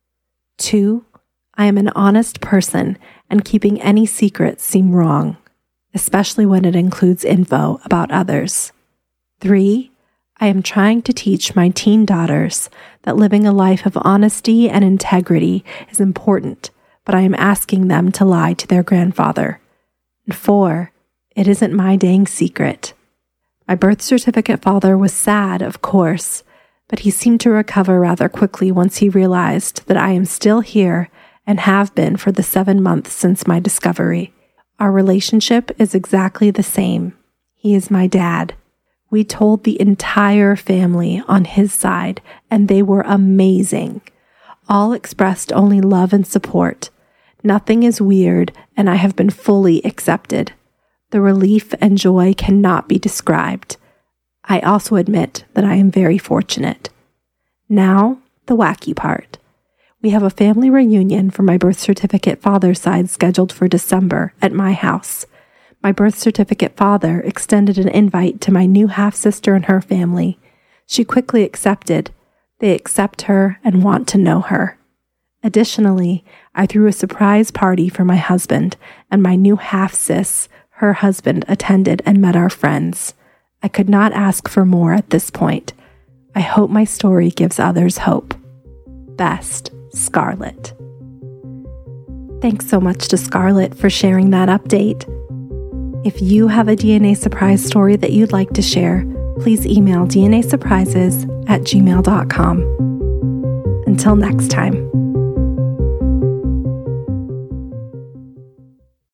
Two, I am an honest person, and keeping any secrets seem wrong, especially when it includes info about others. Three, I am trying to teach my teen daughters that living a life of honesty and integrity is important, but I am asking them to lie to their grandfather. And four, it isn't my dang secret. My birth certificate father was sad, of course, but he seemed to recover rather quickly once he realized that I am still here and have been for the seven months since my discovery. Our relationship is exactly the same. He is my dad. We told the entire family on his side, and they were amazing. All expressed only love and support. Nothing is weird, and I have been fully accepted. The relief and joy cannot be described. I also admit that I am very fortunate. Now, the wacky part. We have a family reunion for my birth certificate father's side scheduled for December at my house. My birth certificate father extended an invite to my new half-sister and her family. She quickly accepted. They accept her and want to know her. Additionally, I threw a surprise party for my husband, and my new half-sis, her husband, attended and met our friends. I could not ask for more at this point. I hope my story gives others hope. Best, Scarlett. Thanks so much to Scarlett for sharing that update. If you have a D N A surprise story that you'd like to share, please email d n a surprises at gmail dot com. Until next time.